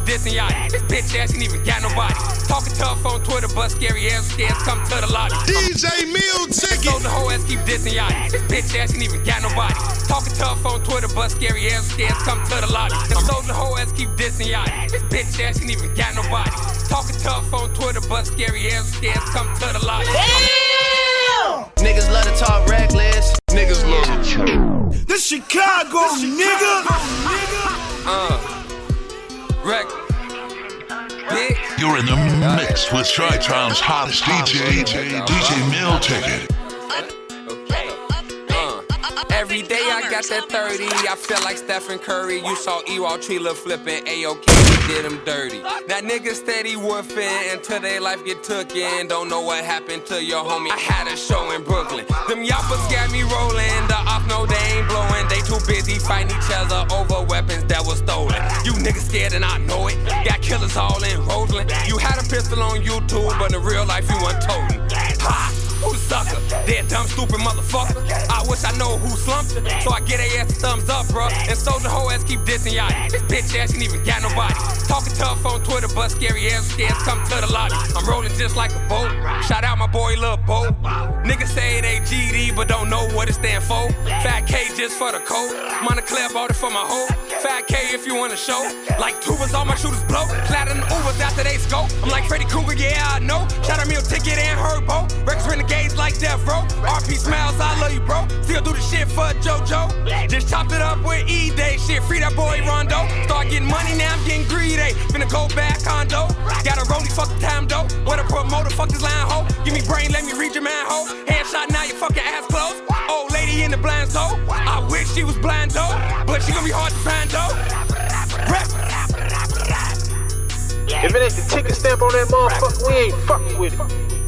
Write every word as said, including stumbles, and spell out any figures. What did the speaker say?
dissing Yachty. This bitch ass ain't even got nobody. Talking tough on Twitter, but scary ass scared come to the lobby. D J Meal Ticket. So the whole ass keep dissing Yachty. This bitch ass ain't even got nobody. Talking tough on Twitter, but scary ass scared come to the lobby. So the whole ass keep dissing Yachty. This bitch ass ain't even got nobody. Talking tough on Twitter, but scary ass scared come to the lobby. Damn! Niggas love to talk reckless. Niggas love to talk. This Chicago, this Chicago nigga. Uh, reckless. You're in the mix with Chi-Town's hottest D J, D J Meal Ticket. Every day I got that thirty, I feel like Stephen Curry. You saw Ewald Trela flipping, A-OK, he did him dirty. That nigga steady woofing until they life get took in. Don't know what happened to your homie, I had a show in Brooklyn. Them yappers got me rolling, the off know they ain't blowing. They too busy fighting each other over weapons that was stolen. You niggas scared and I know it, got killers all in Roseland. You had a pistol on YouTube, but in real life you weren't toting. Ha! Who the sucker? Dead dumb stupid motherfucker. I wish I know who slumped it, so I get a ass a thumbs up, bruh. And so the whole ass keep dissing Yachty. This bitch ass ain't even got nobody. Talking tough on Twitter, but scary ass scared come to the lobby. I'm rolling just like a boat. Shout out my boy Lil Bo. Niggas say they G D, but don't know what it stand for. Fat K just for the code. Montclair bought it for my hoe. Fat K if you wanna show. Like tubers, all my shooters blow. Flat in the Ubers after they scope. I'm like Freddy Krueger, yeah I know. Shout out Meal Ticket and Herbo. Records renegades like Death Row. R P Smiles, I love you, bro. Still do the shit for JoJo. Just chopped it up with E-Day. Shit, free that boy Rondo. Start getting money, now I'm getting greedy. Finna go back condo. Got a rollie, fuck the time though. What a promoter, fuck this line hoe. Give me brain, let me read your man hoe. Headshot, now your fucking ass closed. Old lady in the blind zone. I wish she was blind though, but she gonna be hard to find though. Rap. If it ain't the ticket stamp on that motherfucker, we ain't fucking with it.